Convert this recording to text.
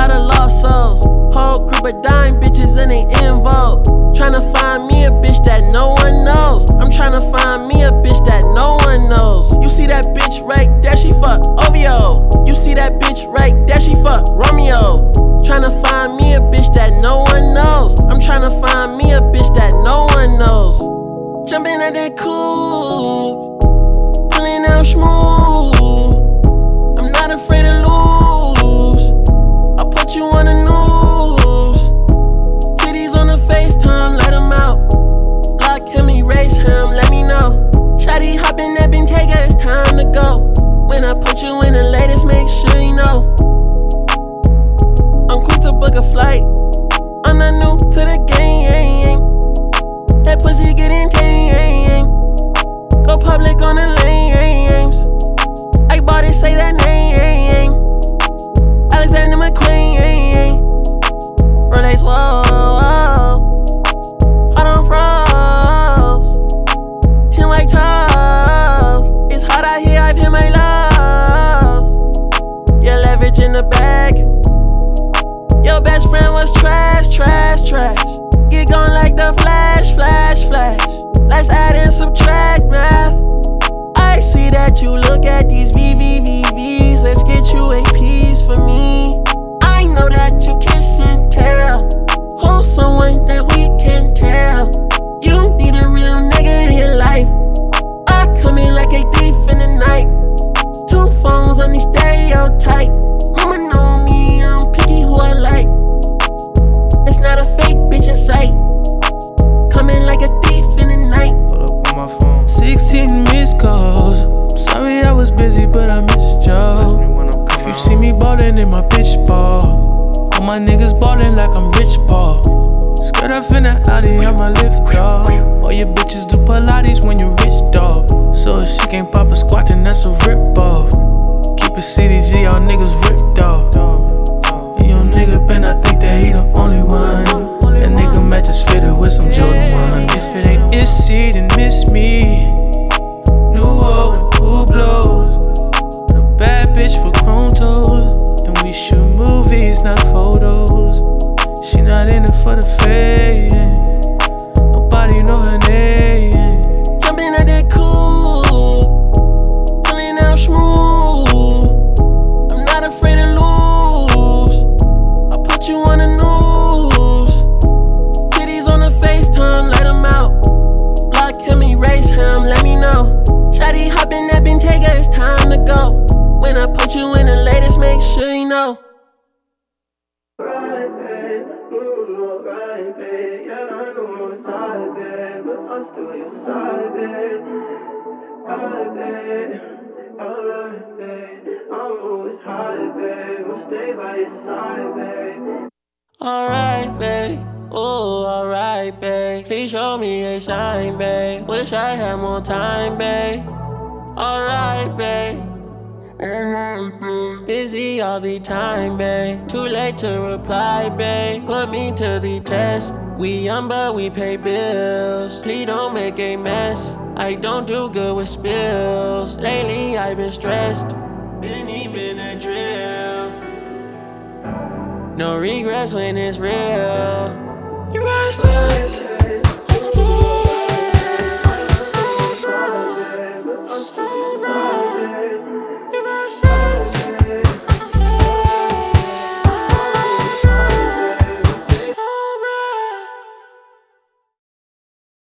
lot of lost souls. Whole group of dying bitches and they in vogue. Tryna find me a bitch that no one knows. I'm tryna find me a bitch that no one knows. You see that bitch right there, she fuck OVO. You see that bitch right there, she fuck Romeo. Tryna find me a bitch that no one knows. I'm tryna find me a bitch that no one knows. Jumping at that coupe, pulling out smooth. I'm not afraid to lose. I'll put you on the news. Titties on the FaceTime, let him out. Block him, erase him, let me know. Shawty hopping that Bentayga, it's time to go. When I put you in the latest, make sure you know. I'm quick to book a flight. I'm not new to the game. That pussy getting tame. Go public on the lames. I bought it, say that name. Alexander McQueen. Rolex, whoa, whoa. Hot on froze. 10 white toes. It's hot out here, I've hit my lows. Yeah, leverage in the bag. Your best friend was trash, trash, trash. Get gone like the flash, flash, flash. Let's add and subtract math. I see that you look at these VVVVs. Let's get you a piece for me. I know that you kiss and tell. Who's someone that we can tell? You need a real nigga in your life. I come in like a thief in the night. 2 phones on these stereotype. Mama know me, I'm picky who I like. It's not a fake bitch in sight. Coming like a thief in the night. Hold up on my phone. 16 missed calls. I'm sorry I was busy, but I missed y'all. If you see me ballin' in my bitch ball, all my niggas ballin' like I'm Rich Paul. Skirt off in the Audi, I'ma lift off. All your bitches do Pilates when you rich, dog. So if she can't pop a squat, then that's a rip off. Keep it CDG, all niggas ripped off. And your nigga Ben, I think that he the only one. That nigga matches fitted with some Jordan 1. If it ain't Issy, then miss me. New old and who blows. A bad bitch for chrome toes. And we shoot movies, not photos. She not in it for the fame. Nobody know her name. Jumping at that coupe, pulling out smooth. I'm not afraid to lose. I'll put you on the news. Titties on the FaceTime, let him out. Block him, erase him, let me know. Shawty hopping that Bentayga, it's time to go. When I put you in the latest, make sure you know. Right, babe, right, babe. Yeah, I know I'm sorry, babe, but I'm still your side, babe. Right, babe, alright, babe. I'm always high, babe. I'll stay by your side, babe. Alright, babe. Ooh, alright, babe. Please show me a sign, babe. Wish I had more time, babe. Alright, babe. Busy all the time, babe. Too late to reply, babe. Put me to the test. We young but we pay bills. Please don't make a mess. I don't do good with spills. Lately I've been stressed. Been even a drill. No regrets when it's real. You got to